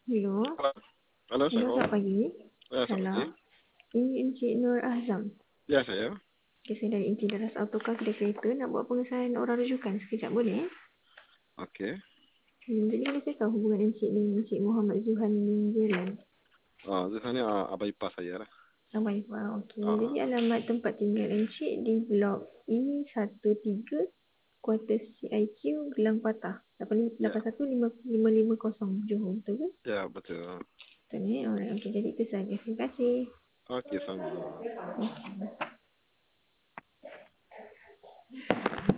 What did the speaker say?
Hello. Halo, halo, Hello, Assalamualaikum. selamat pagi. Ya, selamat pagi. Salam. Ini Encik Nur Azam. Ya, saya. Okay, saya dari Encik Daras Autocar Kedai Kereta. Nak buat pengesahan orang rujukan sekejap boleh? Oke. Jadi boleh saya tahu hubungan Encik dengan Encik Muhammad Zuhan bin Jiran? Di sana Abah ipar saya lah. Baik, okey. Ah, Jadi alamat tempat tinggal Encik di blok E13, kuartus CIQ, Gelang Patah. ya, 815550 Johor, betul ke? ya betul. Betul ni? Alright, okey. Jadi itu saja. Terima kasih. Oke, sama.